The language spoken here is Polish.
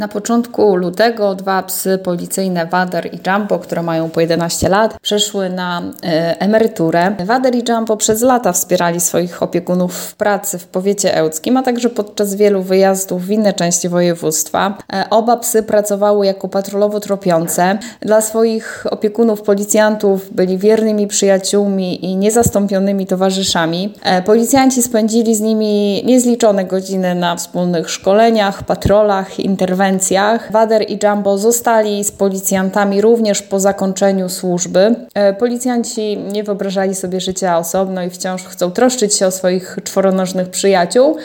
Na początku lutego 2 psy policyjne, Wader i Jumbo, które mają po 11 lat, przeszły na emeryturę. Wader i Jumbo przez lata wspierali swoich opiekunów w pracy w powiecie ełckim, a także podczas wielu wyjazdów w inne części województwa. Oba psy pracowały jako patrolowo tropiące. Dla swoich opiekunów, policjantów byli wiernymi przyjaciółmi i niezastąpionymi towarzyszami. Policjanci spędzili z nimi niezliczone godziny na wspólnych szkoleniach, patrolach, interwencjach. Wader i Jumbo zostali z policjantami również po zakończeniu służby. Policjanci nie wyobrażali sobie życia osobno i wciąż chcą troszczyć się o swoich czworonożnych przyjaciół.